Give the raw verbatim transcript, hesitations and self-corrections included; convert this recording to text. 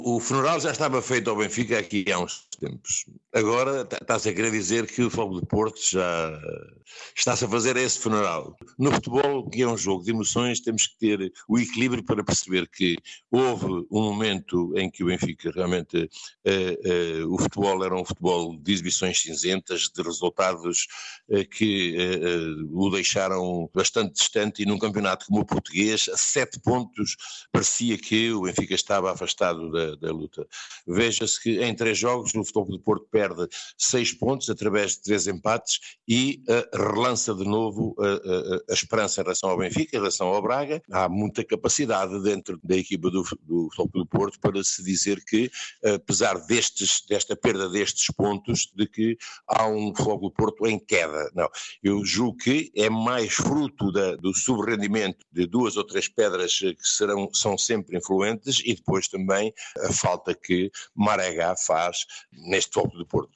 O funeral já estava feito ao Benfica aqui há uns tempos. Agora está-se a querer dizer que o Futebol de Porto já está-se a fazer esse funeral. No futebol, que é um jogo de emoções, temos que ter o equilíbrio para perceber que houve um momento em que o Benfica realmente, eh, eh, o futebol era um futebol de exibições cinzentas, de resultados eh, que eh, eh, o deixaram bastante distante, e num campeonato como o português, a sete pontos, parecia que o Benfica estava afastado da, da luta. Veja-se que em três jogos o Futebol de Porto perde seis pontos através de três empates e uh, relança de novo uh, uh, a esperança em relação ao Benfica, em relação ao Braga. Há muita capacidade dentro da equipa do, do Futebol de Porto para se dizer que, uh, apesar destes, desta perda destes pontos, de que há um Futebol de Porto em queda. Não, eu julgo que é mais fruto da, do subrendimento de duas ou três pedras que serão, são sempre influentes, e depois também a falta que Marega faz neste Futebol de Porto.